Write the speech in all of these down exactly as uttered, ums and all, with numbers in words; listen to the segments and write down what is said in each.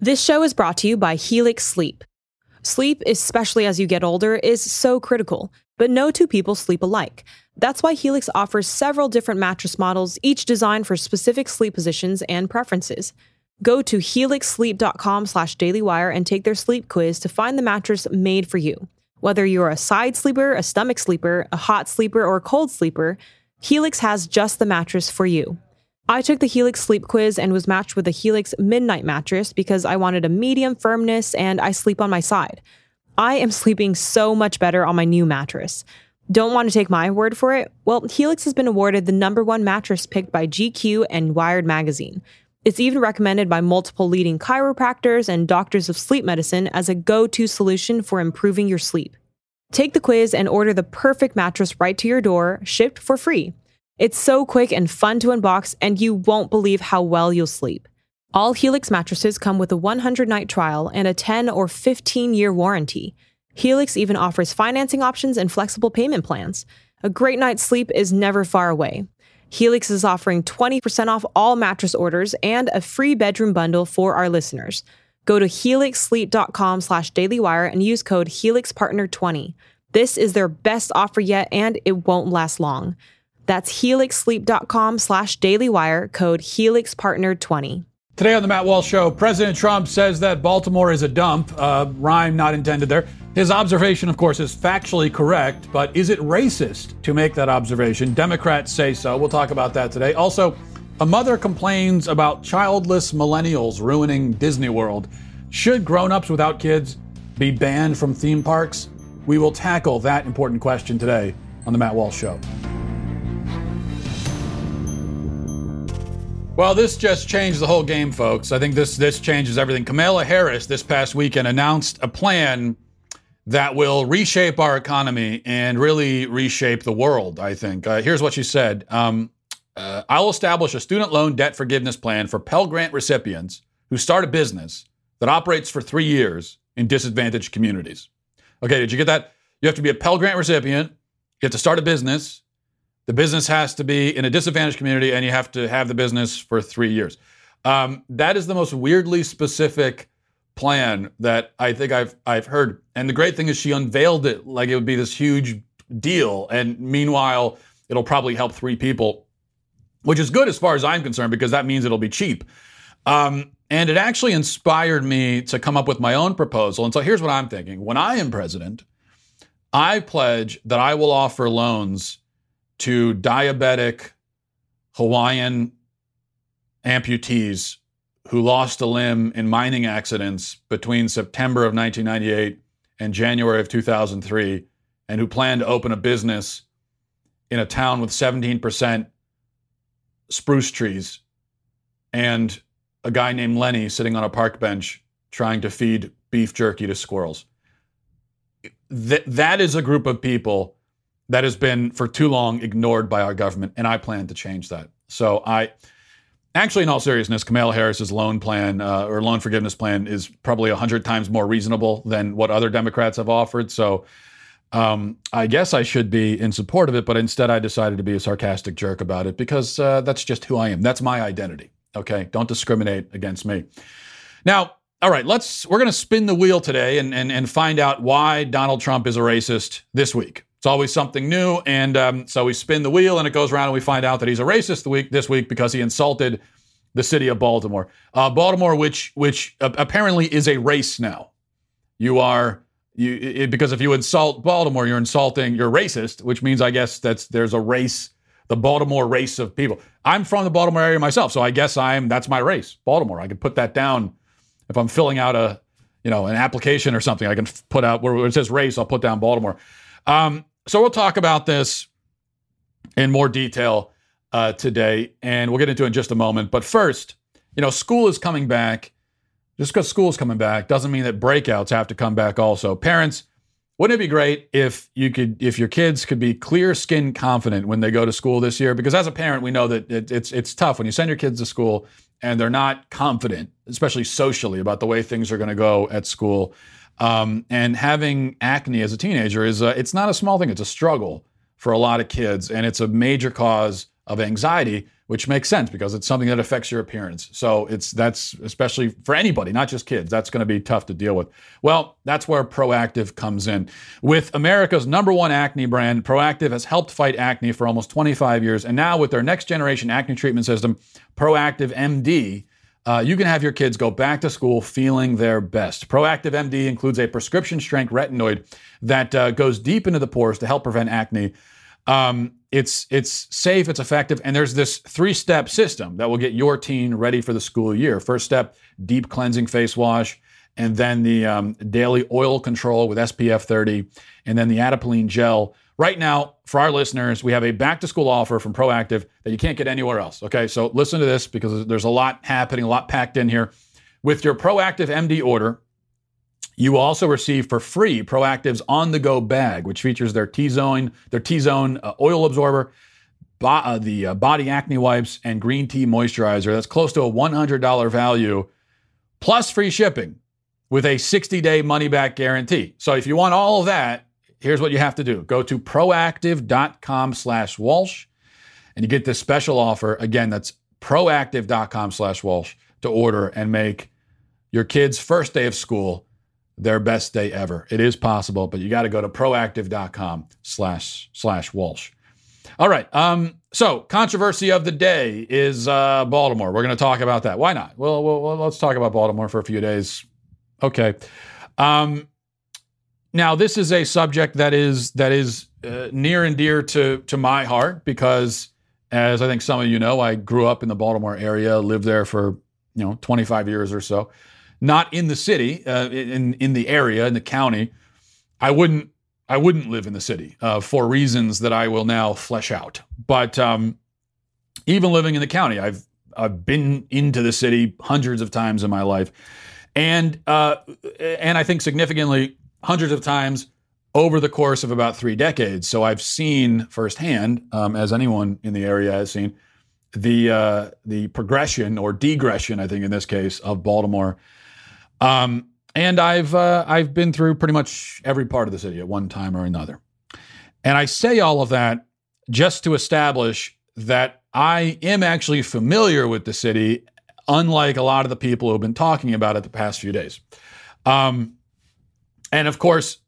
This show is brought to you by Helix Sleep. Sleep, especially as you get older, is so critical, but no two people sleep alike. That's why Helix offers several different mattress models, each designed for specific sleep positions and preferences. Go to helixsleep.com slash dailywire and take their sleep quiz to find the mattress made for you. Whether you're a side sleeper, a stomach sleeper, a hot sleeper, or a cold sleeper, Helix has just the mattress for you. I took the Helix sleep quiz and was matched with the Helix Midnight mattress because I wanted a medium firmness and I sleep on my side. I am sleeping so much better on my new mattress. Don't want to take my word for it? Well, Helix has been awarded the number one mattress picked by G Q and Wired magazine. It's even recommended by multiple leading chiropractors and doctors of sleep medicine as a go-to solution for improving your sleep. Take the quiz and order the perfect mattress right to your door, shipped for free. It's so quick and fun to unbox, and you won't believe how well you'll sleep. All Helix mattresses come with a one hundred night trial and a ten or fifteen year warranty. Helix even offers financing options and flexible payment plans. A great night's sleep is never far away. Helix is offering twenty percent off all mattress orders and a free bedroom bundle for our listeners. Go to helixsleep.com slash dailywire and use code helixpartner twenty. This is their best offer yet, and it won't last long. That's helixsleep.com slash dailywire, code helixpartner twenty. Today on the Matt Walsh Show, President Trump says that Baltimore is a dump. Uh, rhyme not intended there. His observation, of course, is factually correct, but is it racist to make that observation? Democrats say so. We'll talk about that today. Also, a mother complains about childless millennials ruining Disney World. Should grown-ups without kids be banned from theme parks? We will tackle that important question today on the Matt Walsh Show. Well, this just changed the whole game, folks. I think this this changes everything. Kamala Harris this past weekend announced a plan that will reshape our economy and really reshape the world, I think. Uh, here's what she said. Um, uh, I'll establish a student loan debt forgiveness plan for Pell Grant recipients who start a business that operates for three years in disadvantaged communities. Okay, did you get that? You have to be a Pell Grant recipient. You have to start a business. The business has to be in a disadvantaged community, and you have to have the business for three years. Um, that is the most weirdly specific plan that I think I've I've heard. And the great thing is she unveiled it like it would be this huge deal. And meanwhile, it'll probably help three people, which is good as far as I'm concerned, because that means it'll be cheap. Um, and it actually inspired me to come up with my own proposal. And so here's what I'm thinking. When I am president, I pledge that I will offer loans to diabetic Hawaiian amputees who lost a limb in mining accidents between September of nineteen ninety-eight and January of two thousand three, and who plan to open a business in a town with seventeen percent spruce trees, and a guy named Lenny sitting on a park bench trying to feed beef jerky to squirrels. Th- that is a group of people that has been for too long ignored by our government, and I plan to change that. So I, actually, in all seriousness, Kamala Harris's loan plan uh, or loan forgiveness plan is probably a hundred times more reasonable than what other Democrats have offered. So um, I guess I should be in support of it, but instead I decided to be a sarcastic jerk about it because uh, that's just who I am. That's my identity. Okay, don't discriminate against me. Now, all right, let's. We're going to spin the wheel today and and and find out why Donald Trump is a racist this week. It's always something new, and um, so we spin the wheel, and it goes around, and we find out that he's a racist the week this week because he insulted the city of Baltimore. Uh, Baltimore, which which uh, apparently is a race now. You are you it, because if you insult Baltimore, you're insulting, you're racist, which means I guess that's there's a race, the Baltimore race of people. I'm from the Baltimore area myself, so I guess I'm that's my race, Baltimore. I could put that down if I'm filling out a you know an application or something. I can put out where it says race, I'll put down Baltimore. Um, so we'll talk about this in more detail uh, today, and we'll get into it in just a moment. But first, you know, school is coming back. Just because school is coming back doesn't mean that breakouts have to come back also. Parents, wouldn't it be great if you could, if your kids could be clear skin confident when they go to school this year? Because as a parent, we know that it, it's it's tough when you send your kids to school and they're not confident, especially socially, about the way things are going to go at school. Um, and having acne as a teenager is a, it's not a small thing. It's a struggle for a lot of kids, and it's a major cause of anxiety, which makes sense because it's something that affects your appearance. So it's that's especially for anybody, not just kids. That's going to be tough to deal with. Well, that's where Proactiv comes in. With America's number one acne brand, Proactiv has helped fight acne for almost twenty-five years. And now with their next generation acne treatment system, Proactiv M D, uh, you can have your kids go back to school feeling their best. Proactiv M D includes a prescription strength retinoid that uh, goes deep into the pores to help prevent acne. Um, it's it's safe, it's effective, and there's this three-step system that will get your teen ready for the school year. First step, deep cleansing face wash, and then the um, daily oil control with S P F thirty, and then the Adapalene gel. Right now, for our listeners, we have a back-to-school offer from Proactiv that you can't get anywhere else, okay? So listen to this because there's a lot happening, a lot packed in here. With your Proactiv M D order, you will also receive for free Proactiv's on-the-go bag, which features their T-Zone, their T-Zone uh, oil absorber, bo- uh, the uh, body acne wipes, and green tea moisturizer. That's close to a one hundred dollars value, plus free shipping with a sixty-day money-back guarantee. So if you want all of that, here's what you have to do. Go to proactiv.com slash Walsh, and you get this special offer. Again, that's proactiv.com slash Walsh to order and make your kid's first day of school their best day ever. It is possible, but you got to go to proactiv.com slash slash Walsh. All right. Um, so controversy of the day is uh, Baltimore. We're going to talk about that. Why not? Well, well, well, let's talk about Baltimore for a few days. Okay. Um, now, this is a subject that is that is uh, near and dear to to my heart because, as I think some of you know, I grew up in the Baltimore area, lived there for you know twenty-five years or so. Not in the city, uh, in in the area, in the county. I wouldn't I wouldn't live in the city uh, for reasons that I will now flesh out. But um, even living in the county, I've I've been into the city hundreds of times in my life, and uh, and I think significantly hundreds of times over the course of about three decades. So I've seen firsthand, um, as anyone in the area has seen, the uh, the progression or degression, I think in this case, of Baltimore. Um, and I've uh, I've been through pretty much every part of the city at one time or another. And I say all of that just to establish that I am actually familiar with the city, unlike a lot of the people who have been talking about it the past few days. Um, and of course,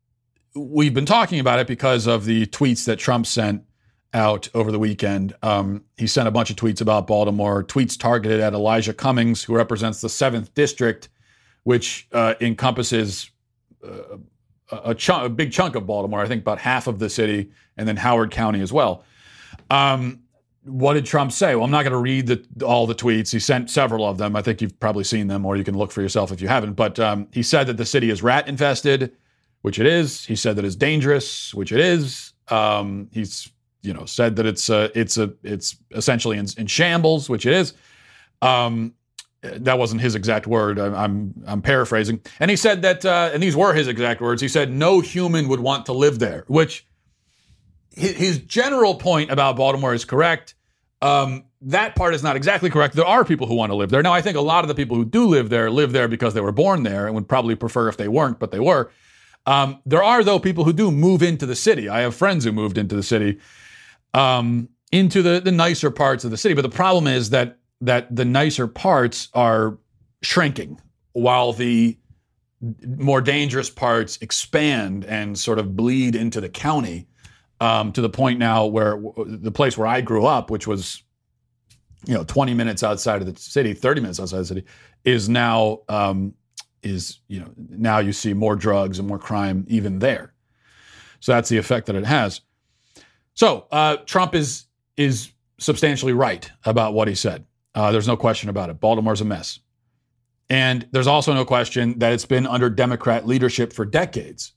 we've been talking about it because of the tweets that Trump sent out over the weekend. Um, he sent a bunch of tweets about Baltimore, tweets targeted at Elijah Cummings, who represents the seventh District, which uh, encompasses uh, a, chunk, a big chunk of Baltimore, I think about half of the city, and then Howard County as well. Um, what did Trump say? Well, I'm not going to read the, all the tweets. He sent several of them. I think you've probably seen them, or you can look for yourself if you haven't. But um, he said that the city is rat infested, which it is. He said that it's dangerous, which it is. Um, he's you know said that it's uh, it's a it's essentially in, in shambles, which it is. Um, That wasn't his exact word. I'm I'm, I'm paraphrasing. And he said that, uh, and these were his exact words. He said no human would want to live there. Which his, his general point about Baltimore is correct. Um, that part is not exactly correct. There are people who want to live there. Now, I think a lot of the people who do live there live there because they were born there and would probably prefer if they weren't, but they were. Um, there are though people who do move into the city. I have friends who moved into the city, um, into the the nicer parts of the city. But the problem is that. that the nicer parts are shrinking while the more dangerous parts expand and sort of bleed into the county um, to the point now where the place where I grew up, which was, you know, twenty minutes outside of the city, thirty minutes outside of the city, is now, um, is, you know, now you see more drugs and more crime even there. So that's the effect that it has. So uh, Trump is is substantially right about what he said. Uh, there's no question about it. Baltimore's a mess. And there's also no question that it's been under Democrat leadership for decades,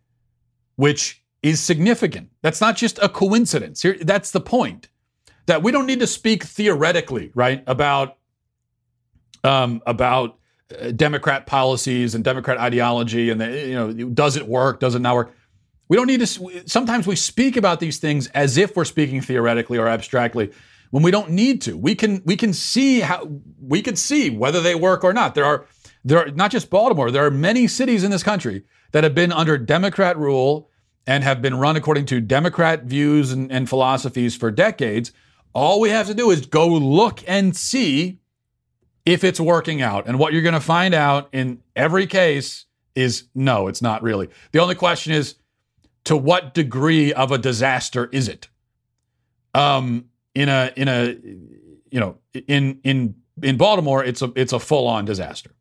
which is significant. That's not just a coincidence. Here, that's the point. That we don't need to speak theoretically, right, about, um, about uh, Democrat policies and Democrat ideology and, the, you know, does it work, does it not work? We don't need to, sometimes we speak about these things as if we're speaking theoretically or abstractly, when we don't need to. We can we can see how we could see whether they work or not. There are there are not just Baltimore, there are many cities in this country that have been under Democrat rule and have been run according to Democrat views and, and philosophies for decades, All we have to do is go look and see if it's working out. And what you're going to find out in every case is no, it's not really. The only question is, to what degree of a disaster is it? Um, in a in a you know in in in Baltimore, it's a it's a full-on disaster.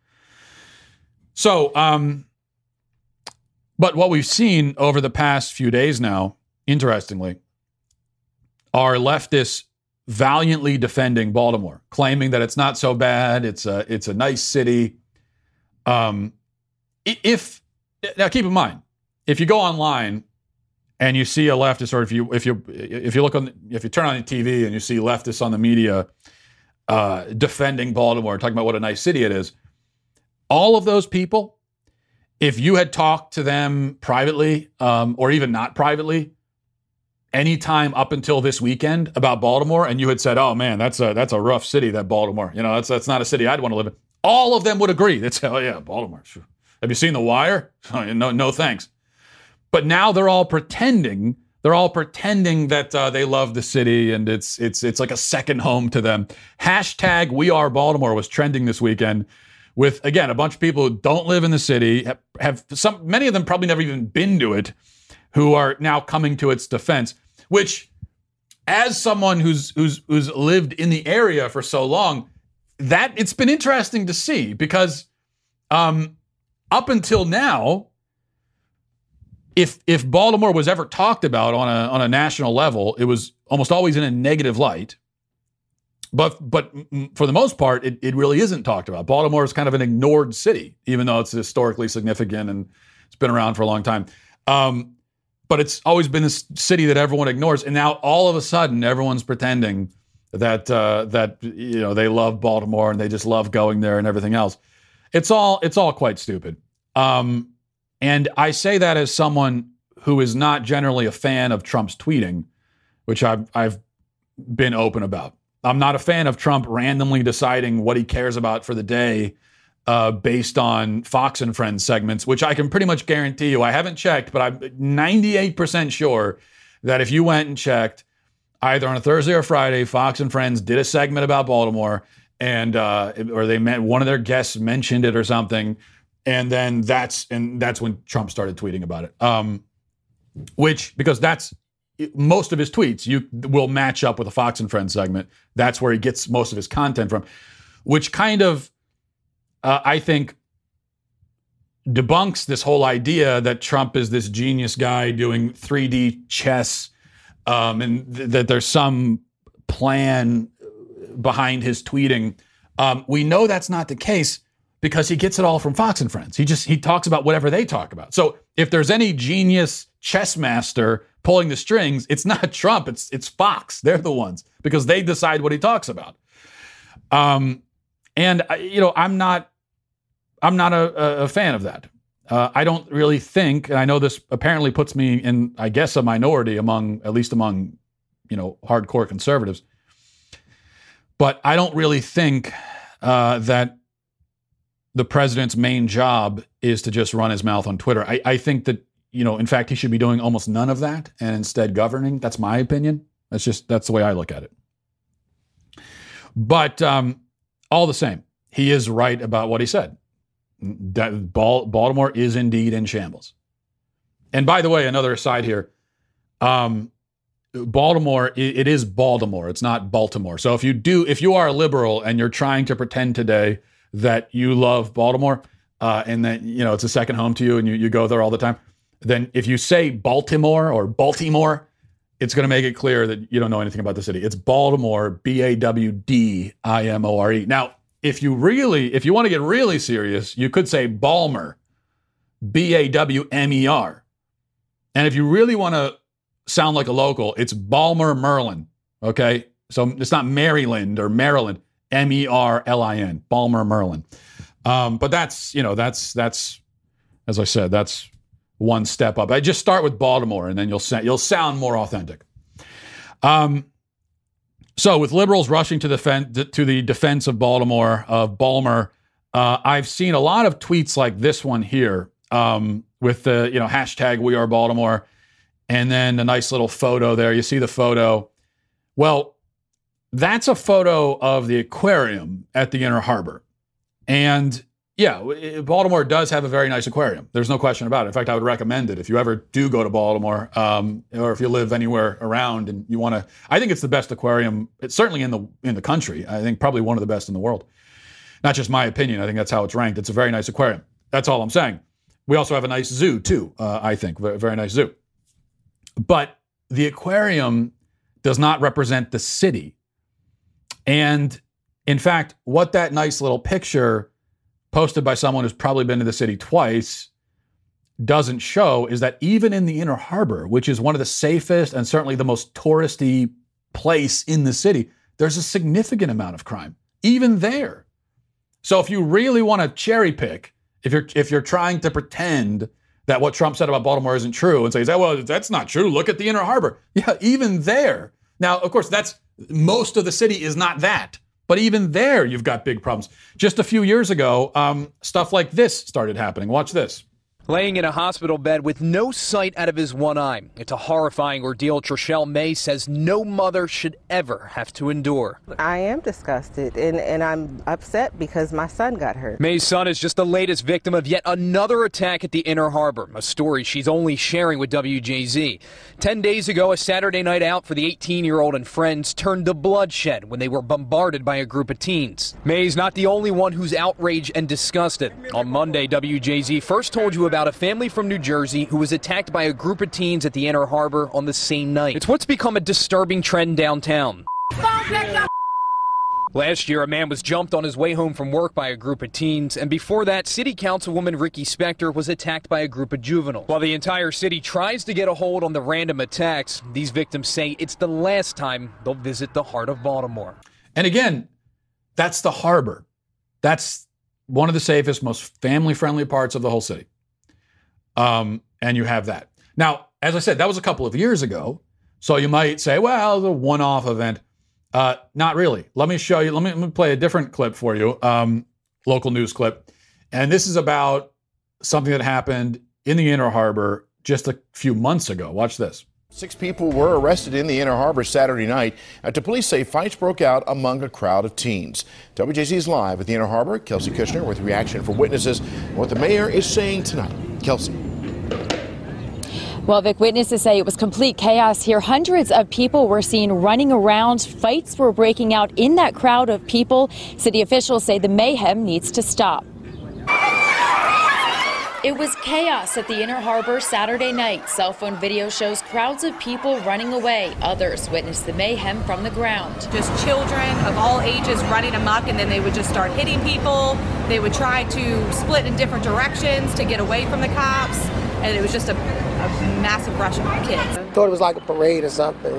So, um, but what we've seen over the past few days now, interestingly, are leftists valiantly defending Baltimore, claiming that it's not so bad. It's a it's a nice city. Um, if now, keep in mind, if you go online and you see a leftist, or if you if you if you look on if you turn on the T V and you see leftists on the media uh, defending Baltimore, talking about what a nice city it is, all of those people, if you had talked to them privately, um, or even not privately, anytime up until this weekend about Baltimore, and you had said, "Oh man, that's a that's a rough city, that Baltimore. You know, that's that's not a city I'd want to live in," all of them would agree. They'd say, "Oh yeah, Baltimore. Sure. Have you seen The Wire? no, no, thanks." But now they're all pretending. They're all pretending that uh, they love the city, and it's it's it's like a second home to them. Hashtag We Are Baltimore was trending this weekend, with again a bunch of people who don't live in the city, have, have some many of them probably never even been to it, who are now coming to its defense. Which, as someone who's who's who's lived in the area for so long, that it's been interesting to see, because um, up until now, if if Baltimore was ever talked about on a on a national level, it was almost always in a negative light. But but for the most part, it, it really isn't talked about. Baltimore is kind of an ignored city, even though it's historically significant and it's been around for a long time. Um, but it's always been this city that everyone ignores, and now all of a sudden, everyone's pretending that uh, that you know they love Baltimore and they just love going there and everything else. It's all it's all quite stupid. Um, and I say that as someone who is not generally a fan of Trump's tweeting, which I've I've been open about. I'm not a fan of Trump randomly deciding what he cares about for the day uh, based on Fox and Friends segments, which I can pretty much guarantee you, I haven't checked, but I'm ninety-eight percent sure that if you went and checked either on a Thursday or Friday, Fox and Friends did a segment about Baltimore, and uh, or they met one of their guests mentioned it or something, and then that's and that's when Trump started tweeting about it. Um, which because that's most of his tweets you will match up with a Fox and Friends segment. That's where he gets most of his content from, which kind of uh, I think debunks this whole idea that Trump is this genius guy doing three D chess, um, and th- that there's some plan behind his tweeting. Um, we know that's not the case because he gets it all from Fox and Friends. He just he talks about whatever they talk about. So if there's any genius chess master pulling the strings, it's not Trump, it's it's Fox. They're the ones, because they decide what he talks about. Um, and you know, I'm not I'm not a, a fan of that. Uh, I don't really think, and I know this apparently puts me in, I guess, a minority among, at least among, you know, hardcore conservatives. But I don't really think uh, that the president's main job is to just run his mouth on Twitter. I, I think that, you know, in fact, he should be doing almost none of that and instead governing. That's my opinion. That's just, that's the way I look at it. But um, all the same, he is right about what he said. That Baltimore is indeed in shambles. And by the way, another aside here, um, Baltimore, it, it is Baltimore. It's not Baltimore. So if you do, if you are a liberal and you're trying to pretend today that you love Baltimore uh, and that, you know, it's a second home to you and you, you go there all the time, then if you say Baltimore or Baltimore, it's going to make it clear that you don't know anything about the city. It's Baltimore, B A W D I M O R E. Now, if you really, if you want to get really serious, you could say Balmer, B A W M E R. And if you really want to sound like a local, it's Balmer Merlin, okay? So it's not Maryland or Maryland, M E R L I N, Balmer Merlin. Um, but that's, you know, that's, that's, as I said, that's one step up. I just start with Baltimore and then you'll, sa- you'll sound more authentic. Um, So with liberals rushing to the, fen- to the defense of Baltimore, of Balmer, uh, I've seen a lot of tweets like this one here um, with the, you know, hashtag We Are Baltimore, and then a nice little photo there. You see the photo. Well, That's a photo of the aquarium at the Inner Harbor. And yeah, Baltimore does have a very nice aquarium. There's no question about it. In fact, I would recommend it if you ever do go to Baltimore, um, or if you live anywhere around and you want to. I think it's the best aquarium. It's certainly in the in the country. I think probably one of the best in the world. Not just my opinion. I think that's how it's ranked. It's a very nice aquarium. That's all I'm saying. We also have a nice zoo too. Uh, I think very, very nice zoo. But the aquarium does not represent the city. And in fact, what that nice little picture posted by someone who's probably been to the city twice doesn't show is that even in the Inner Harbor, which is one of the safest and certainly the most touristy place in the city, there's a significant amount of crime, even there. So if you really want to cherry pick, if you're if you're trying to pretend that what Trump said about Baltimore isn't true and say, well, that's not true, look at the Inner Harbor. Yeah, even there. Now, of course, that's most of the city is not that. But even there, you've got big problems. Just a few years ago, um, stuff like this started happening. Watch this. Laying in a hospital bed with no sight out of his one eye. It's a horrifying ordeal Trishelle May says no mother should ever have to endure. I am disgusted, and, and I'm upset because my son got hurt. May's son is just the latest victim of yet another attack at the Inner Harbor, a story she's only sharing with W J Z. Ten days ago, a Saturday night out for the eighteen-year-old and friends turned to bloodshed when they were bombarded by a group of teens. May's not the only one who's outraged and disgusted. On Monday, W J Z first told you about a family from New Jersey who was attacked by a group of teens at the Inner Harbor on the same night. It's what's become a disturbing trend downtown. Last year, a man was jumped on his way home from work by a group of teens, and before that, City Councilwoman Ricky Spector was attacked by a group of juveniles. While the entire city tries to get a hold on the random attacks, these victims say it's the last time they'll visit the heart of Baltimore. And again, that's the harbor. That's one of the safest, most family-friendly parts of the whole city. Um, and you have that. Now, as I said, that was a couple of years ago. So you might say, well, the one-off event. Uh, not really. Let me show you. Let me, let me play a different clip for you, um, local news clip. And this is about something that happened in the Inner Harbor just a few months ago. Watch this. Six people were arrested in the Inner Harbor Saturday night after police say fights broke out among a crowd of teens. W J Z is live at the Inner Harbor. Kelsey Kushner with reaction from witnesses and what the mayor is saying tonight. Kelsey. Well, Vic, witnesses say it was complete chaos here. Hundreds of people were seen running around. Fights were breaking out in that crowd of people. City officials say the mayhem needs to stop. It was chaos at the Inner Harbor Saturday night. Cell phone video shows crowds of people running away. Others witnessed the mayhem from the ground. Just children of all ages running amok, and then they would just start hitting people. They would try to split in different directions to get away from the cops. And it was just a, a massive rush of kids. Thought it was like a parade or something.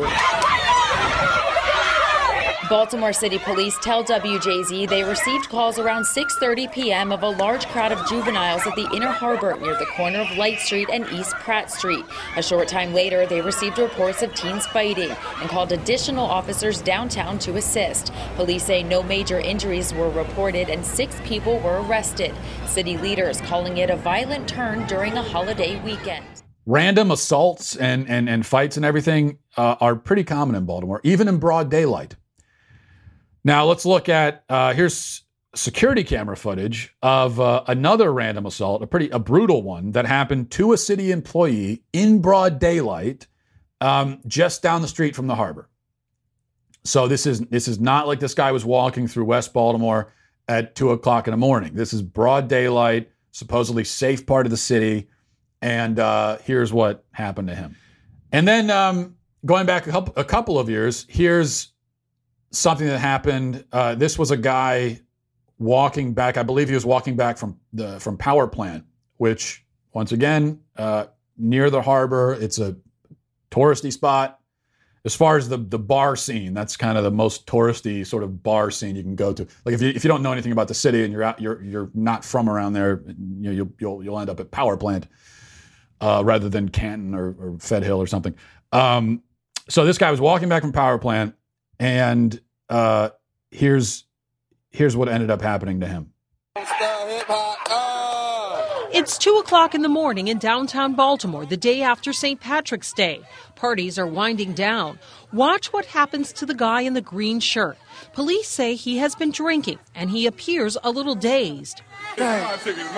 Baltimore City Police tell W J Z they received calls around six thirty p.m. of a large crowd of juveniles at the Inner Harbor near the corner of Light Street and East Pratt Street. A short time later, they received reports of teens fighting and called additional officers downtown to assist. Police say no major injuries were reported and six people were arrested. City leaders calling it a violent turn during a holiday weekend. Random assaults and, and, and fights and everything uh, are pretty common in Baltimore, even in broad daylight. Now let's look at, uh, here's security camera footage of uh, another random assault, a pretty, a brutal one that happened to a city employee in broad daylight, um, just down the street from the harbor. So this is, this is not like this guy was walking through West Baltimore at two o'clock in the morning. This is broad daylight, supposedly safe part of the city. And uh, here's what happened to him. And then um, going back a couple, a couple of years, here's something that happened. Uh, this was a guy walking back. I believe he was walking back from the from Power Plant, which once again, uh, near the harbor. It's a touristy spot. As far as the the bar scene, that's kind of the most touristy sort of bar scene you can go to. Like if you if you don't know anything about the city and you're out, you're you're not from around there, you know, you'll you'll you'll end up at Power Plant uh, rather than Canton or, or Fed Hill or something. Um, so this guy was walking back from Power Plant. And uh, here's here's what ended up happening to him. It's It's two o'clock in the morning in downtown Baltimore, the day after Saint Patrick's Day. Parties are winding down. Watch what happens to the guy in the green shirt. Police say he has been drinking, and he appears a little dazed. A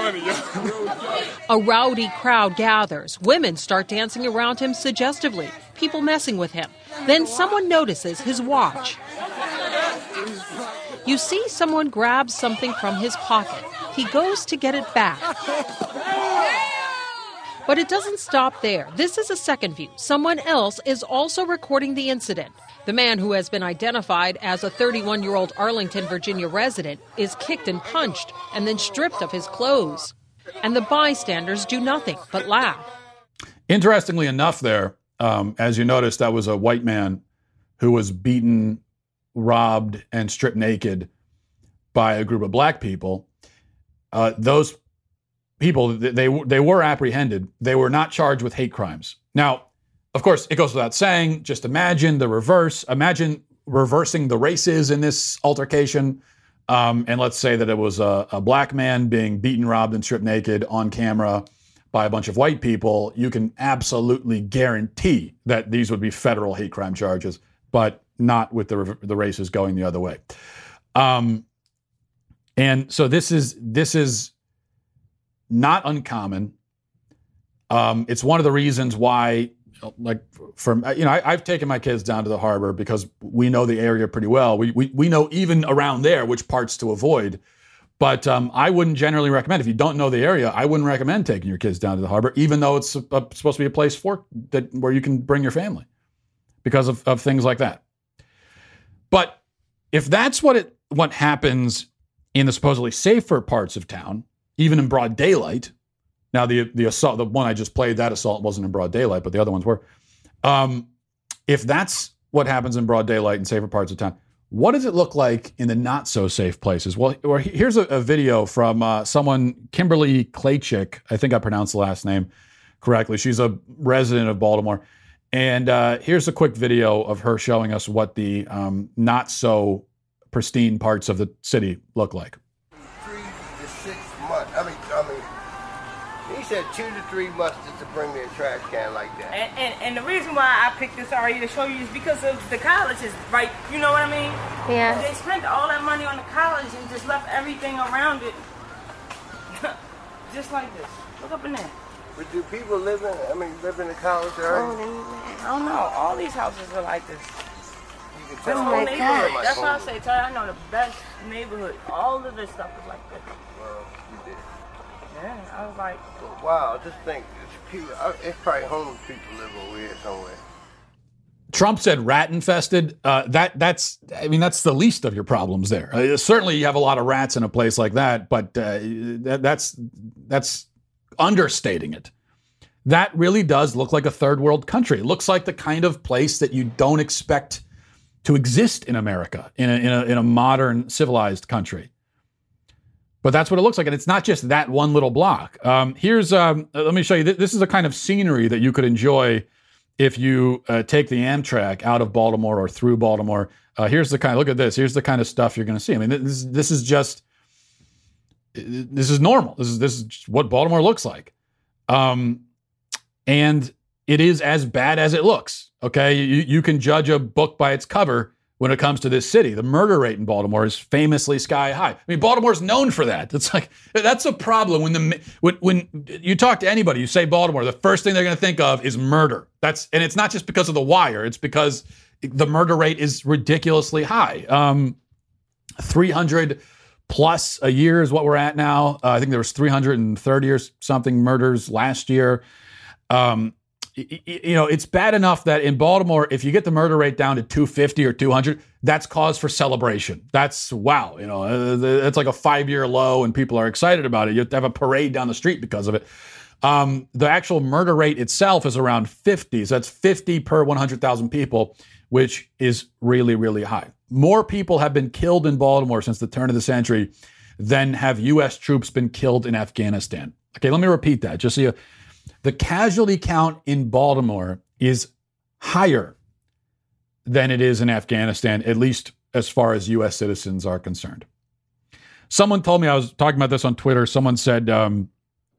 rowdy crowd gathers. Women start dancing around him suggestively, people messing with him. Then someone notices his watch. You see someone grab something from his pocket. He goes to get it back. But it doesn't stop there. This is a second view. Someone else is also recording the incident. The man, who has been identified as a thirty-one-year-old Arlington, Virginia resident, is kicked and punched and then stripped of his clothes. And the bystanders do nothing but laugh. Interestingly enough there, um, as you noticed, that was a white man who was beaten, robbed, and stripped naked by a group of black people. Uh, those people, they, they were apprehended. They were not charged with hate crimes. Now, of course, it goes without saying, just imagine the reverse. Imagine reversing the races in this altercation. Um, and let's say that it was a, a black man being beaten, robbed, and stripped naked on camera by a bunch of white people. You can absolutely guarantee that these would be federal hate crime charges, but not with the, the races going the other way. Um, and so this is this is not uncommon. Um, it's one of the reasons why, like, from you know, I, I've taken my kids down to the harbor because we know the area pretty well. We we we know even around there which parts to avoid. But um, I wouldn't generally recommend, if you don't know the area, I wouldn't recommend taking your kids down to the harbor, even though it's a, a, supposed to be a place for that where you can bring your family because of, of things like that. But if that's what it what happens in the supposedly safer parts of town, even in broad daylight. Now, the the assault, the one I just played, that assault wasn't in broad daylight, but the other ones were. Um, if that's what happens in broad daylight in safer parts of town, what does it look like in the not so safe places? Well, or here's a, a video from uh, someone, Kimberly Klachik. I think I pronounced the last name correctly. She's a resident of Baltimore. And uh, here's a quick video of her showing us what the um, not so pristine parts of the city look like. Three to six months. I mean, I mean, he said two to three months just to bring me a trash can like that. And, and, and the reason why I picked this area to show you is because of the colleges, right? You know what I mean? Yeah. They spent all that money on the college and just left everything around it just like this. Look up in there. But do people live in, I mean, live in the college area? Oh, I don't know. All these houses are like this. You can This tell whole me. neighborhood. That's why I say, Ty, I know the best neighborhood. All of this stuff is like this. Well, you did. Yeah, I was like, wow, just think, it's, people, it's probably homeless people live over here somewhere. Trump said rat infested. Uh, that that's, I mean, that's the least of your problems there. Uh, certainly, you have a lot of rats in a place like that, but uh, that, that's that's understating it. That really does look like a third world country. It looks like the kind of place that you don't expect to exist in America, in a, in a, in a modern civilized country. But that's what it looks like. And it's not just that one little block. Um, here's, um, let me show you. This is a kind of scenery that you could enjoy if you uh, take the Amtrak out of Baltimore or through Baltimore. Uh, here's the kind, look at this. Here's the kind of stuff you're going to see. I mean, this, this is just, this is normal. This is, this is what Baltimore looks like. Um, and it is as bad as it looks. Okay. You, you can judge a book by its cover when it comes to this city. The murder rate in Baltimore is famously sky high. I mean, Baltimore's known for that. It's like, that's a problem when the, when, when you talk to anybody, you say Baltimore, the first thing they're going to think of is murder. That's, and it's not just because of The Wire. It's because the murder rate is ridiculously high. Um, three hundred plus a year is what we're at now. Uh, I think there was three hundred thirty or something murders last year. Um, You know, it's bad enough that in Baltimore, if you get the murder rate down to two fifty or two hundred, that's cause for celebration. That's, wow, you know, it's like a five-year low and people are excited about it. You have to have a parade down the street because of it. Um, the actual murder rate itself is around fifty. So that's fifty per one hundred thousand people, which is really, really high. More people have been killed in Baltimore since the turn of the century than have U S troops been killed in Afghanistan. Okay, let me repeat that just so you... The casualty count in Baltimore is higher than it is in Afghanistan, at least as far as U S citizens are concerned. Someone told me, I was talking about this on Twitter, someone said, um,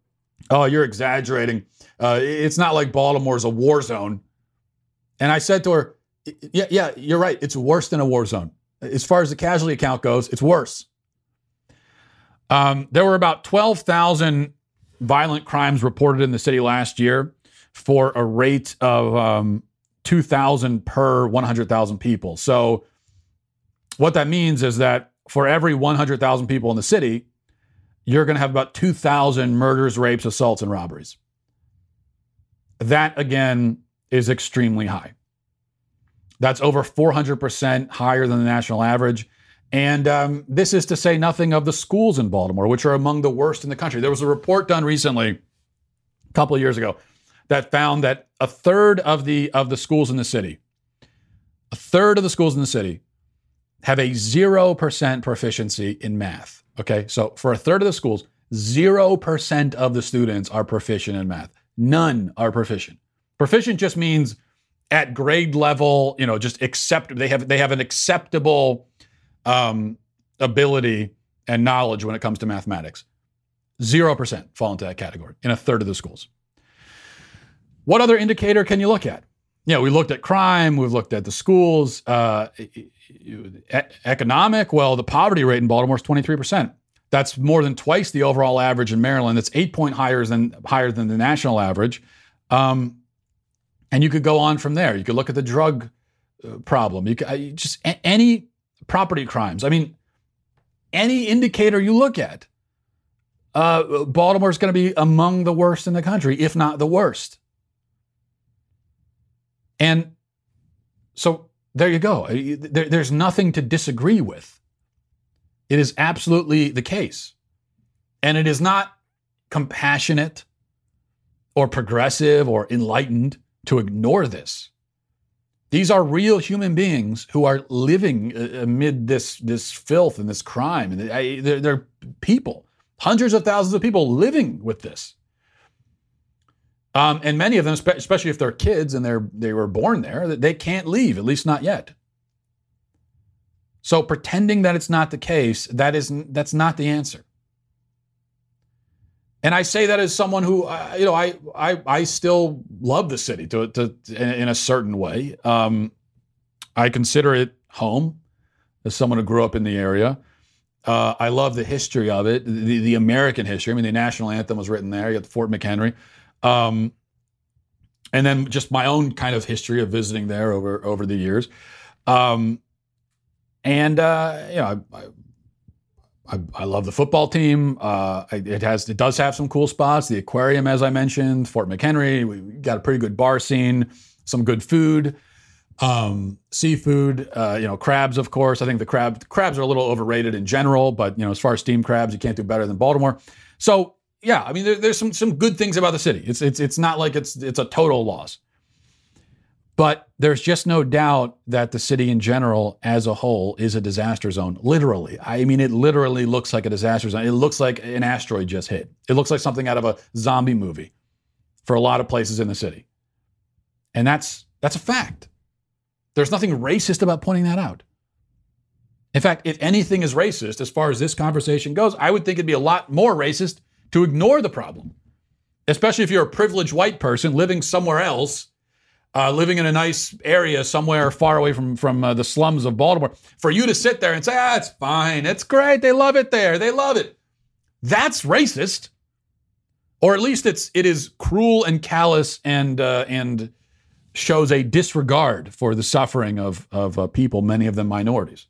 oh, you're exaggerating. Uh, it's not like Baltimore's a war zone. And I said to her, yeah, yeah, you're right. It's worse than a war zone. As far as the casualty count goes, it's worse. Um, there were about twelve thousand violent crimes reported in the city last year for a rate of um, two thousand per one hundred thousand people. So what that means is that for every one hundred thousand people in the city, you're going to have about two thousand murders, rapes, assaults, and robberies. That, again, is extremely high. That's over four hundred percent higher than the national average. And um, this is to say nothing of the schools in Baltimore, which are among the worst in the country. There was a report done recently, a couple of years ago, that found that a third of the of the schools in the city, a third of the schools in the city have a zero percent proficiency in math. Okay, so for a third of the schools, zero percent of the students are proficient in math. None are proficient. Proficient just means at grade level, you know, just accept. They have they have an acceptable um, ability and knowledge when it comes to mathematics. Zero percent fall into that category in a third of the schools. What other indicator can you look at? Yeah, we looked at crime. We've looked at the schools. Uh, e- economic. Well, the poverty rate in Baltimore is twenty-three percent. That's more than twice the overall average in Maryland. That's eight point higher than higher than the national average. Um, and you could go on from there. You could look at the drug uh, problem. You could uh, just a- any property crimes. I mean, any indicator you look at, uh, Baltimore is going to be among the worst in the country, if not the worst. And so there you go. There, there's nothing to disagree with. It is absolutely the case. And it is not compassionate or progressive or enlightened to ignore this. These are real human beings who are living amid this, this filth and this crime. And they're, they're people, hundreds of thousands of people living with this. Um, and many of them, especially if they're kids and they're they were born there, they can't leave, at least not yet. So pretending that it's not the case, that is that's not the answer. And I say that as someone who, uh, you know, I I I still love the city to to in, in a certain way. Um, I consider it home as someone who grew up in the area. Uh, I love the history of it, the, the American history. I mean, the national anthem was written there. You got the Fort McHenry. Um, and then just my own kind of history of visiting there over, over the years. Um, and, uh, you know, I, I, I love the football team. Uh, it has, it does have some cool spots. The aquarium, as I mentioned, Fort McHenry, we got a pretty good bar scene, some good food, um, seafood, uh, you know, crabs, of course. I think the crab, crabs are a little overrated in general, but, you know, as far as steamed crabs, you can't do better than Baltimore. So, yeah, I mean, there, there's some some good things about the city. It's it's it's not like it's it's a total loss, but there's just no doubt that the city in general, as a whole, is a disaster zone. Literally, I mean, it literally looks like a disaster zone. It looks like an asteroid just hit. It looks like something out of a zombie movie for a lot of places in the city, and that's that's a fact. There's nothing racist about pointing that out. In fact, if anything is racist as far as this conversation goes, I would think it'd be a lot more racist to ignore the problem, especially if you're a privileged white person living somewhere else, uh, living in a nice area somewhere far away from, from uh, the slums of Baltimore, for you to sit there and say, ah, it's fine, it's great, they love it there, they love it. That's racist. Or at least it's, it is cruel and callous and, uh, and shows a disregard for the suffering of, of uh, people, many of them minorities.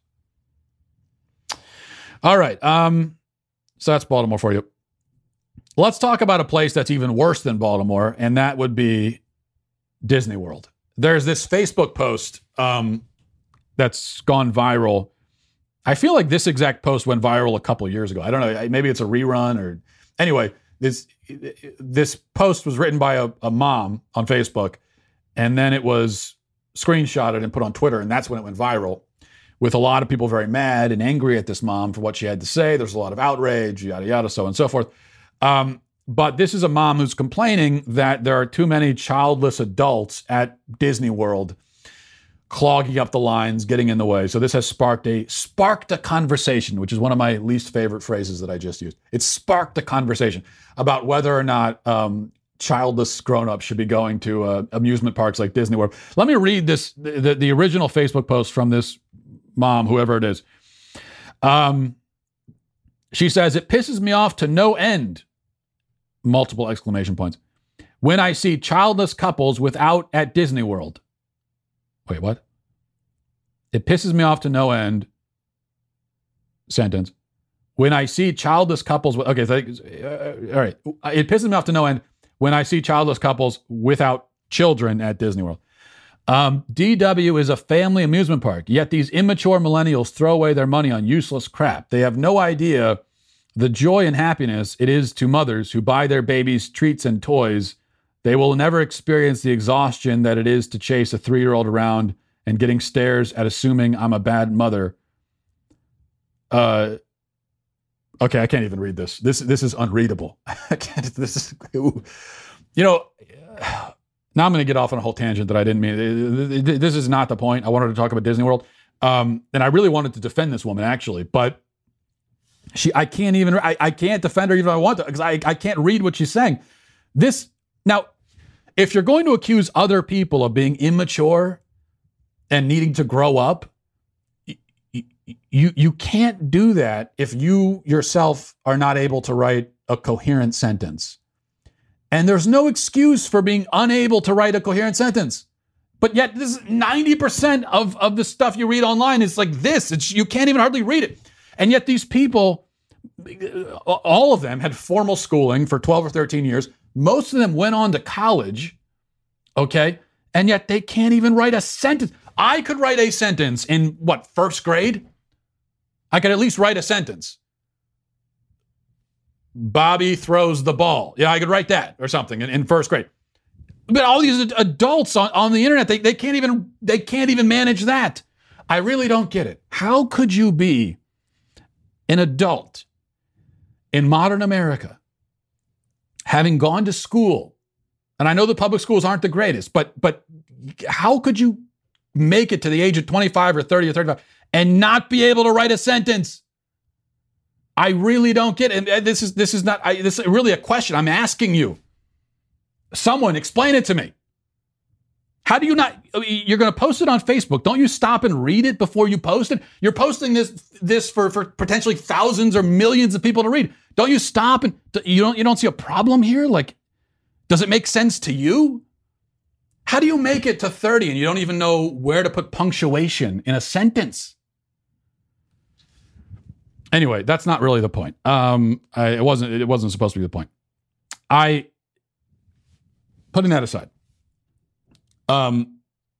All right, um, so that's Baltimore for you. Let's talk about a place that's even worse than Baltimore, and that would be Disney World. There's this Facebook post um, that's gone viral. I feel like this exact post went viral a couple of years ago. I don't know. Maybe it's a rerun or... Anyway, this this post was written by a, a mom on Facebook, and then it was screenshotted and put on Twitter, and that's when it went viral, with a lot of people very mad and angry at this mom for what she had to say. There's a lot of outrage, yada, yada, so on and so forth. Um, but this is a mom who's complaining that there are too many childless adults at Disney World clogging up the lines, getting in the way. So this has sparked a sparked a conversation, which is one of my least favorite phrases that I just used. It sparked a conversation about whether or not um, childless grown-ups should be going to uh, amusement parks like Disney World. Let me read this, the, the original Facebook post from this mom, whoever it is. Um, she says, "It pisses me off to no end," multiple exclamation points, "when I see childless couples without at Disney World." Wait, what? "It pisses me off to no end," sentence, "when I see childless couples with," okay, th- uh, all right. "It pisses me off to no end when I see childless couples without children at Disney World. Um, D W is a family amusement park, yet these immature millennials throw away their money on useless crap. They have no idea the joy and happiness it is to mothers who buy their babies treats and toys. They will never experience the exhaustion that it is to chase a three-year-old around and getting stares at assuming I'm a bad mother." Uh, okay, I can't even read this. This this is unreadable. I can't. This is, you know. Now I'm going to get off on a whole tangent that I didn't mean. This is not the point. I wanted to talk about Disney World, um, and I really wanted to defend this woman actually, but she, I can't even. I, I can't defend her even if I want to because I I can't read what she's saying. This now. If you're going to accuse other people of being immature and needing to grow up, you, you, you can't do that if you yourself are not able to write a coherent sentence. And there's no excuse for being unable to write a coherent sentence. But yet this is ninety percent of, of the stuff you read online is like this. It's, you can't even hardly read it. And yet these people, all of them had formal schooling for twelve or thirteen years. Most of them went on to college, okay? And yet they can't even write a sentence. I could write a sentence in, what, first grade? I could at least write a sentence. Bobby throws the ball. Yeah, I could write that or something in, in first grade. But all these adults on, on the internet, they, they can't even they can't even manage that. I really don't get it. How could you be an adult in modern America, having gone to school, and I know the public schools aren't the greatest, but but how could you make it to the age of twenty-five or thirty or thirty-five and not be able to write a sentence? I really don't get it. And this is this is not I, this is really a question I'm asking you. Someone explain it to me. How do you not? You're going to post it on Facebook. Don't you stop and read it before you post it? You're posting this this for, for potentially thousands or millions of people to read. Don't you stop and you don't you don't see a problem here? Like, does it make sense to you? How do you make it to thirty and you don't even know where to put punctuation in a sentence? Anyway, that's not really the point. Um, I, it wasn't. It wasn't supposed to be the point. I putting that aside. Um,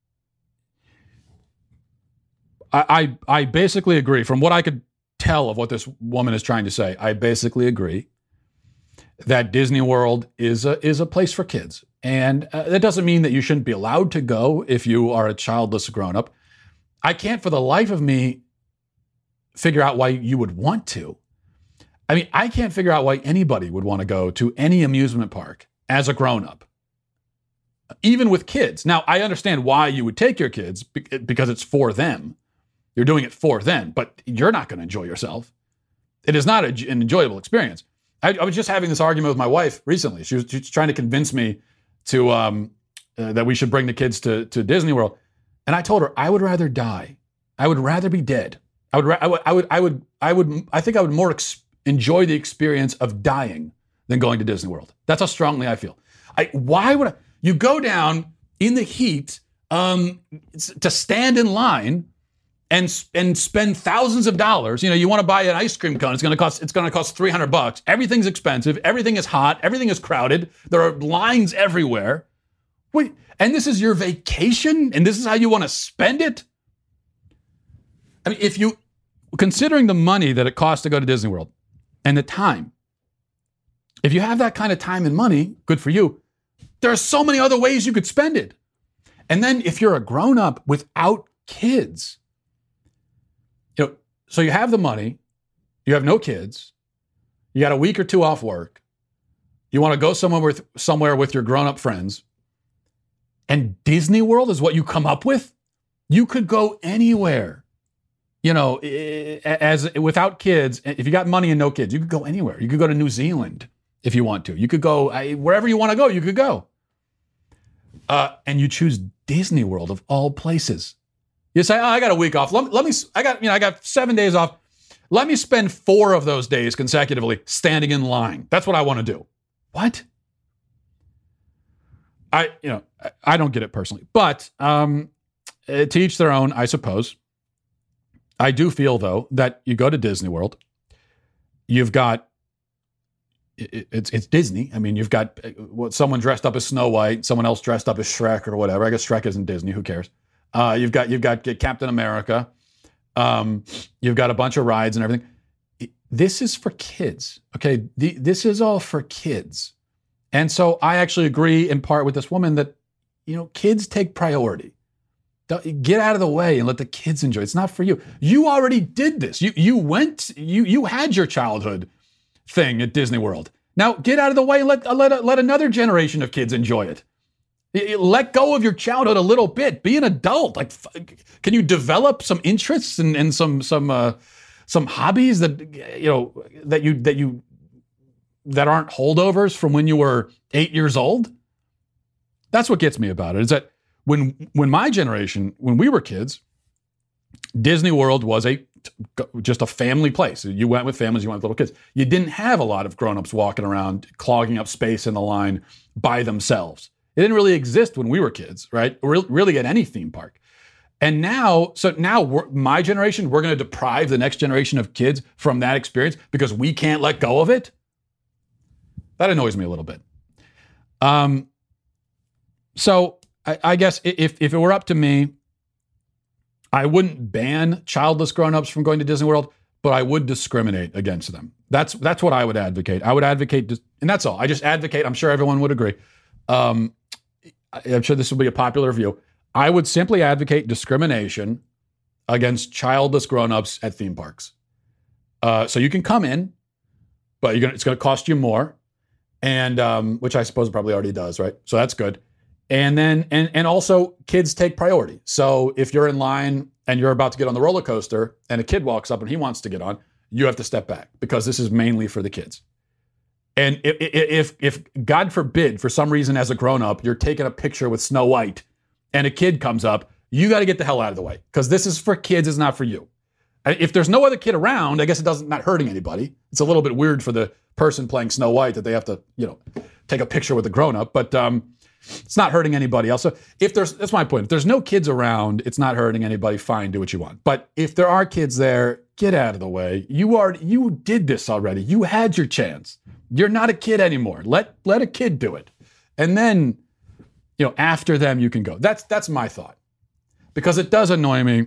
I, I I basically agree. From what I could tell of what this woman is trying to say, I basically agree that Disney World is a is a place for kids, and uh, that doesn't mean that you shouldn't be allowed to go if you are a childless grown-up. I can't, for the life of me, figure out why you would want to. I mean, I can't figure out why anybody would want to go to any amusement park as a grown-up, even with kids. Now, I understand why you would take your kids because it's for them. You're doing it for them, but you're not going to enjoy yourself. It is not a, an enjoyable experience. I, I was just having this argument with my wife recently. She was, she was trying to convince me to um, uh, that we should bring the kids to, to Disney World. And I told her I would rather die. I would rather be dead. I would, I would, I would, I would, I would, I think I would more ex- enjoy the experience of dying than going to Disney World. That's how strongly I feel. I, why would I? You go down in the heat um, to stand in line and and spend thousands of dollars. You know, you want to buy an ice cream cone. It's going to cost. It's going to cost three hundred bucks. Everything's expensive. Everything is hot. Everything is crowded. There are lines everywhere. Wait, and this is your vacation, and this is how you want to spend it? I mean, if you considering the money that it costs to go to Disney World and the time, if you have that kind of time and money, good for you. There are so many other ways you could spend it. And then if you're a grown-up without kids, you know, so you have the money, you have no kids, you got a week or two off work, you want to go somewhere with somewhere with your grown-up friends, and Disney World is what you come up with? You could go anywhere, you know, as without kids. If you got money and no kids, you could go anywhere. You could go to New Zealand if you want to. You could go wherever you want to go. You could go. Uh, and you choose Disney World of all places. You say, oh, I got a week off. Let me, let me, I got, you know, I got seven days off. Let me spend four of those days consecutively standing in line. That's what I want to do. What? I, you know, I don't get it personally, but um, to each their own, I suppose. I do feel, though, that you go to Disney World, you've got, it, it's it's Disney. I mean, you've got someone dressed up as Snow White, someone else dressed up as Shrek or whatever. I guess Shrek isn't Disney. Who cares? Uh, you've got you've got Captain America. Um, you've got a bunch of rides and everything. This is for kids, okay? The, this is all for kids. And so I actually agree in part with this woman that, you know, kids take priority. Get out of the way and let the kids enjoy. It's not for you. You already did this. You you went, you you had your childhood thing at Disney World. Now get out of the way and let, let, let another generation of kids enjoy it. Let go of your childhood a little bit. Be an adult. Like, can you develop some interests and, and some some uh, some hobbies that you know that you that you that aren't holdovers from when you were eight years old? That's what gets me about it. Is that when when my generation, when we were kids, Disney World was a just a family place. You went with families. You went with little kids. You didn't have a lot of grown-ups walking around clogging up space in the line by themselves. It didn't really exist when we were kids, right? Or really at any theme park. And now, so now we're, my generation, we're going to deprive the next generation of kids from that experience because we can't let go of it? That annoys me a little bit. Um, so I, I guess if, if it were up to me, I wouldn't ban childless grown-ups from going to Disney World, but I would discriminate against them. That's, that's what I would advocate. I would advocate, and that's all. I just advocate. I'm sure everyone would agree. Um, I'm sure this will be a popular view. I would simply advocate discrimination against childless grown-ups at theme parks. Uh, so you can come in, but you're gonna, it's going to cost you more, and um, which I suppose it probably already does, right? So that's good. And then, and and also, kids take priority. So if you're in line and you're about to get on the roller coaster, and a kid walks up and he wants to get on, you have to step back because this is mainly for the kids. And if, if, if God forbid, for some reason as a grown-up, you're taking a picture with Snow White and a kid comes up, you got to get the hell out of the way because this is for kids, it's not for you. If there's no other kid around, I guess it doesn't, not hurting anybody. It's a little bit weird for the person playing Snow White that they have to, you know, take a picture with a grown-up, but um, it's not hurting anybody else. So if there's, that's my point. If there's no kids around, it's not hurting anybody, fine, do what you want. But if there are kids there, get out of the way. You are, you did this already. You had your chance. You're not a kid anymore. Let let a kid do it. And then, you know, after them, you can go. That's that's my thought. Because it does annoy me.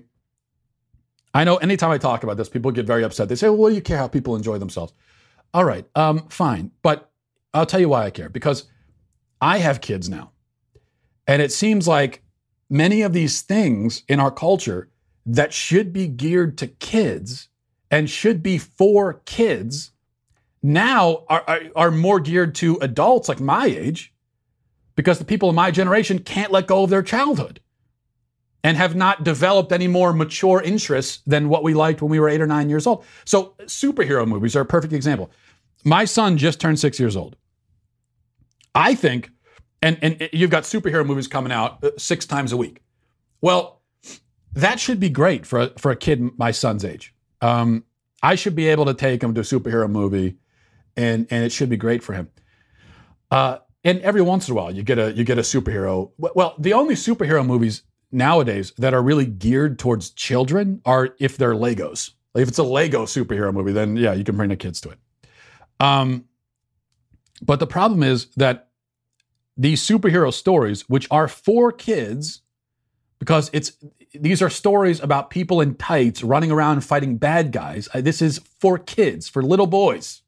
I know anytime I talk about this, people get very upset. They say, well, what do you care how people enjoy themselves? All right, um, fine. But I'll tell you why I care. Because I have kids now. And it seems like many of these things in our culture that should be geared to kids and should be for kids now are, are, are more geared to adults like my age because the people in my generation can't let go of their childhood and have not developed any more mature interests than what we liked when we were eight or nine years old. So superhero movies are a perfect example. My son just turned six years old. I think, and, and you've got superhero movies coming out six times a week. Well, that should be great for a, for a kid my son's age. Um, I should be able to take him to a superhero movie and, and it should be great for him. Uh, and every once in a while you get a, you get a superhero. Well, the only superhero movies nowadays that are really geared towards children are if they're Legos. Like if it's a Lego superhero movie, then yeah, you can bring the kids to it. Um, but the problem is that these superhero stories, which are for kids, because it's these are stories about people in tights running around fighting bad guys. This is for kids, for little boys.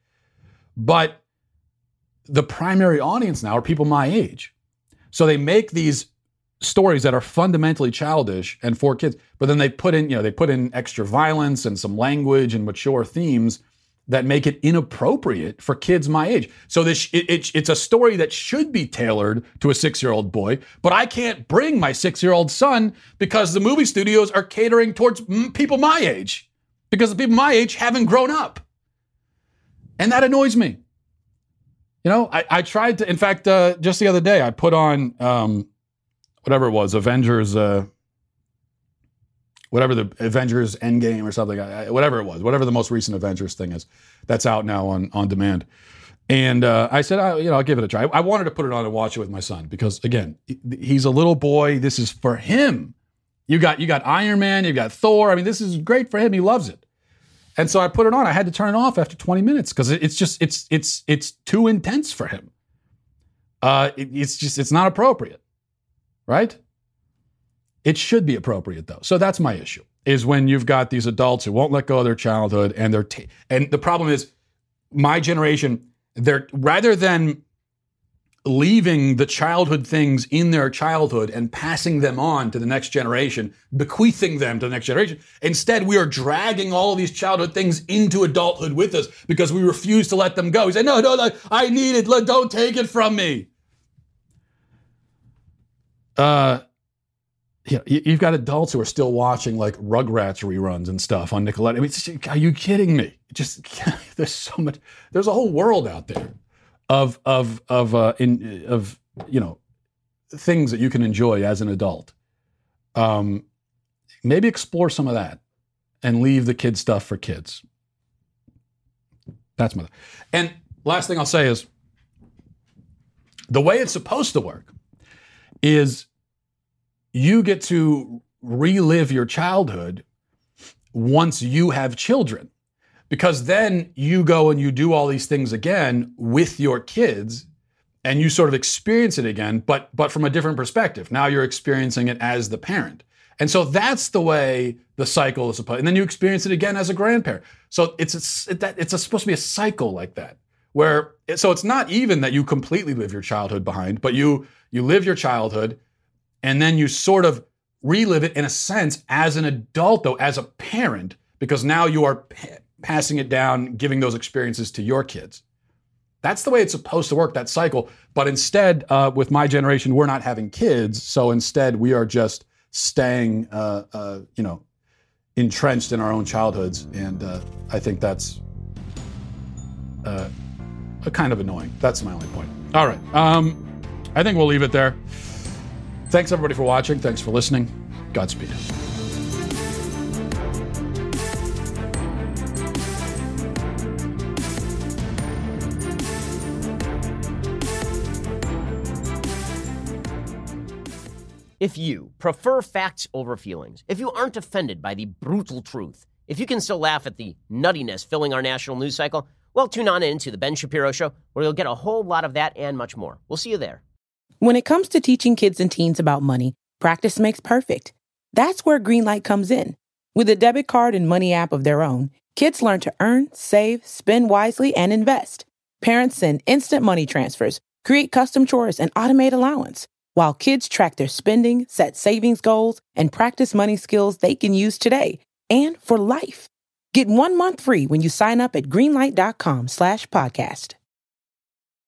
But the primary audience now are people my age. So they make these stories that are fundamentally childish and for kids, but then they put in, you know, they put in extra violence and some language and mature themes that make it inappropriate for kids my age. So this it, it, it's a story that should be tailored to a six-year-old boy, but I can't bring my six-year-old son because the movie studios are catering towards people my age, because the people my age haven't grown up. And that annoys me. You know, I, I tried to, in fact, uh, just the other day, I put on um, whatever it was, Avengers, uh, whatever the Avengers Endgame or something, whatever it was, whatever the most recent Avengers thing is, that's out now on, on demand. And uh, I said, I, you know, I'll give it a try. I wanted to put it on and watch it with my son because, again, he's a little boy. This is for him. You got you got Iron Man, you got Thor. I mean, this is great for him. He loves it. And so I put it on. I had to turn it off after twenty minutes because it's just it's it's it's too intense for him. Uh, it, it's just it's not appropriate, right? It should be appropriate, though. So that's my issue, is when you've got these adults who won't let go of their childhood, and they're t- and the problem is, my generation, they're rather than leaving the childhood things in their childhood and passing them on to the next generation, bequeathing them to the next generation, instead we are dragging all of these childhood things into adulthood with us because we refuse to let them go. We say, no, no, no, I need it. Don't take it from me. Uh. Yeah, you've got adults who are still watching like Rugrats reruns and stuff on Nickelodeon. I mean, it's just, are you kidding me? Just there's so much. There's a whole world out there of of of uh, in of you know things that you can enjoy as an adult. Um, maybe explore some of that and leave the kid stuff for kids. That's my. And last thing I'll say is the way it's supposed to work is, you get to relive your childhood once you have children, because then you go and you do all these things again with your kids and you sort of experience it again, but but from a different perspective. Now you're experiencing it as the parent. And so that's the way the cycle is supposed, and then you experience it again as a grandparent. So it's a, it's a, supposed to be a cycle like that, where, so it's not even that you completely live your childhood behind, but you you live your childhood, and then you sort of relive it in a sense as an adult, though, as a parent, because now you are pa- passing it down, giving those experiences to your kids. That's the way it's supposed to work, that cycle. But instead, uh, with my generation, we're not having kids. So instead, we are just staying, uh, uh, you know, entrenched in our own childhoods. And uh, I think that's uh, a kind of annoying. That's my only point. All right. Um, I think we'll leave it there. Thanks, everybody, for watching. Thanks for listening. Godspeed. If you prefer facts over feelings, if you aren't offended by the brutal truth, if you can still laugh at the nuttiness filling our national news cycle, well, tune on in to The Ben Shapiro Show, where you'll get a whole lot of that and much more. We'll see you there. When it comes to teaching kids and teens about money, practice makes perfect. That's where Greenlight comes in. With a debit card and money app of their own, kids learn to earn, save, spend wisely, and invest. Parents send instant money transfers, create custom chores, and automate allowance, while kids track their spending, set savings goals, and practice money skills they can use today and for life. Get one month free when you sign up at greenlight.com slash podcast.